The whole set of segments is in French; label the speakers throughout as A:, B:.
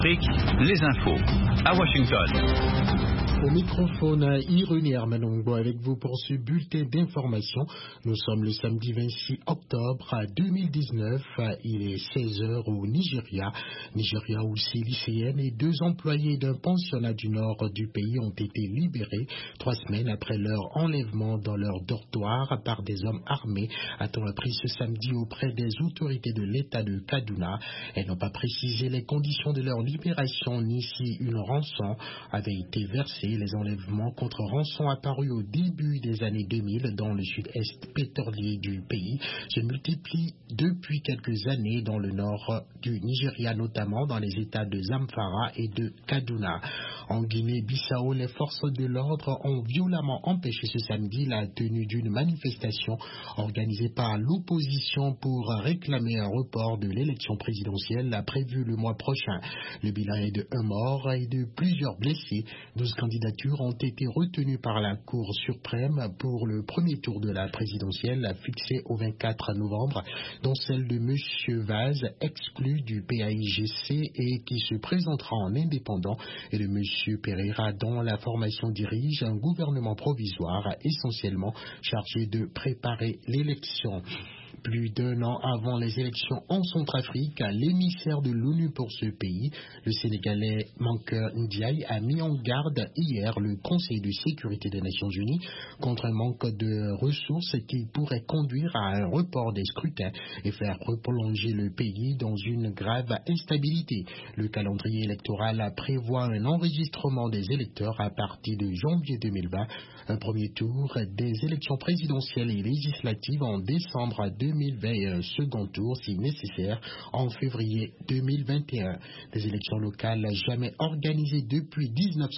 A: Les infos à Washington.
B: Au microphone, Irénée Armanongo avec vous pour ce bulletin d'information. Nous sommes le samedi 26 octobre 2019. Il est 16h au Nigeria. Nigeria où 6 lycéennes et 2 employés d'un pensionnat du nord du pays ont été libérés 3 semaines après leur enlèvement dans leur dortoir par des hommes armés, a-t-on appris ce samedi auprès des autorités de l'État de Kaduna. Elles n'ont pas précisé les conditions de leur libération ni si une rançon avait été versée. Les enlèvements contre rançon apparus au début des années 2000 dans le sud-est pétrolier du pays se multiplient depuis quelques années dans le nord du Nigeria, notamment dans les États de Zamfara et de Kaduna. En Guinée-Bissau, les forces de l'ordre ont violemment empêché ce samedi la tenue d'une manifestation organisée par l'opposition pour réclamer un report de l'élection présidentielle prévue le mois prochain. Le bilan est de 1 mort et de plusieurs blessés. 12 candidatures ont été retenues par la Cour suprême pour le premier tour de la présidentielle fixé au 24 novembre, dont celle de M. Vaz, exclu du PAIGC et qui se présentera en indépendant, et de M. Pereira, dont la formation dirige un gouvernement provisoire essentiellement chargé de préparer l'élection. Plus d'1 an avant les élections en Centrafrique, l'émissaire de l'ONU pour ce pays, le Sénégalais Mankeur Ndiaye, a mis en garde hier le Conseil de sécurité des Nations Unies contre un manque de ressources qui pourrait conduire à un report des scrutins et faire prolonger le pays dans une grave instabilité. Le calendrier électoral prévoit un enregistrement des électeurs à partir de janvier 2020, un premier tour des élections présidentielles et législatives en décembre 2020 et un second tour, si nécessaire, en février 2021. Des élections locales jamais organisées depuis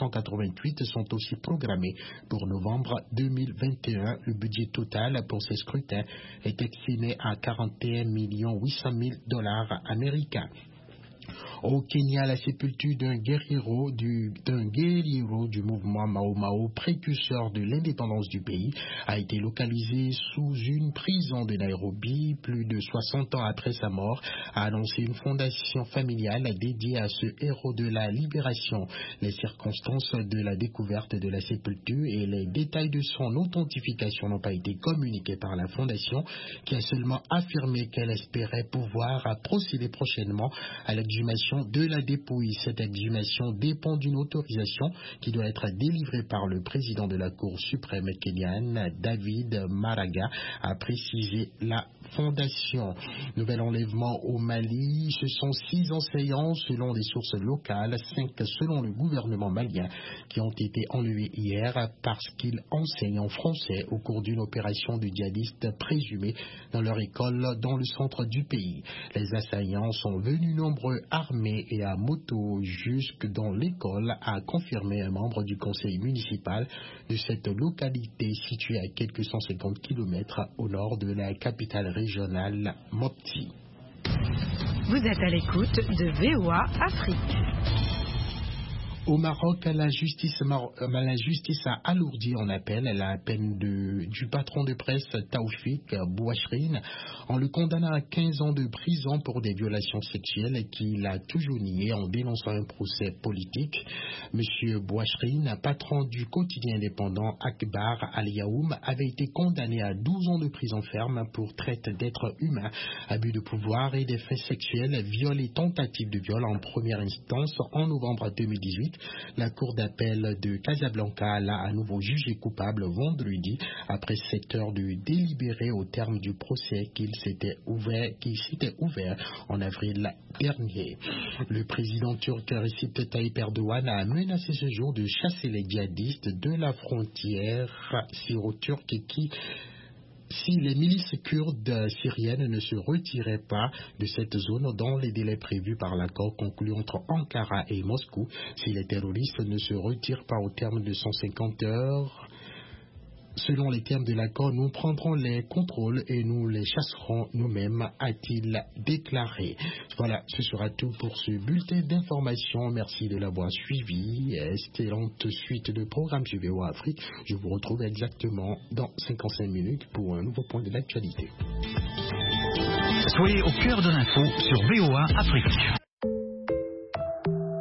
B: 1988 sont aussi programmées pour novembre 2021. Le budget total pour ces scrutins est estimé à 41 800 000 $ américains. Au Kenya, la sépulture d'un guerriero du mouvement Mau Mau, précurseur de l'indépendance du pays, a été localisée sous une prison de Nairobi plus de 60 ans après sa mort, a annoncé une fondation familiale dédiée à ce héros de la libération. Les circonstances de la découverte de la sépulture et les détails de son authentification n'ont pas été communiqués par la fondation, qui a seulement affirmé qu'elle espérait pouvoir procéder prochainement à l'exhumation de la dépouille. Cette exhumation dépend d'une autorisation qui doit être délivrée par le président de la Cour suprême kenyane, David Maraga, a précisé la fondation. Nouvel enlèvement au Mali, ce sont 6 enseignants selon des sources locales, 5 selon le gouvernement malien, qui ont été enlevés hier parce qu'ils enseignent en français au cours d'une opération de djihadistes présumés dans leur école dans le centre du pays. Les assaillants sont venus nombreux armés et à moto jusque dans l'école, a confirmé un membre du conseil municipal de cette localité située à quelques 150 km au nord de la capitale régionale Mopti.
C: Vous êtes à l'écoute de VOA Afrique.
B: Au Maroc, la justice a alourdi en appel la peine du patron de presse Taoufik Bouachrine en le condamnant à 15 ans de prison pour des violations sexuelles qu'il a toujours nié en dénonçant un procès politique. Monsieur Bouachrine, patron du quotidien indépendant Akbar Al-Yaoum, avait été condamné à 12 ans de prison ferme pour traite d'êtres humains, abus de pouvoir et des faits sexuels, viol et tentative de viol en première instance en novembre 2018. La cour d'appel de Casablanca l'a à nouveau jugé coupable vendredi après 7 heures de délibéré au terme du procès qui s'était ouvert en avril dernier. Le président turc Recep Tayyip Erdogan a menacé ce jour de chasser les djihadistes de la frontière syro-turque si les milices kurdes syriennes ne se retiraient pas de cette zone dans les délais prévus par l'accord conclu entre Ankara et Moscou, si les terroristes ne se retirent pas au terme de 150 heures. Selon les termes de l'accord, nous prendrons les contrôles et nous les chasserons nous-mêmes, a-t-il déclaré. Voilà, ce sera tout pour ce bulletin d'information. Merci de l'avoir suivi. Excellente suite de programmes sur VOA Afrique. Je vous retrouve exactement dans 55 minutes pour un nouveau point de l'actualité.
A: Soyez au cœur de l'info sur VOA Afrique.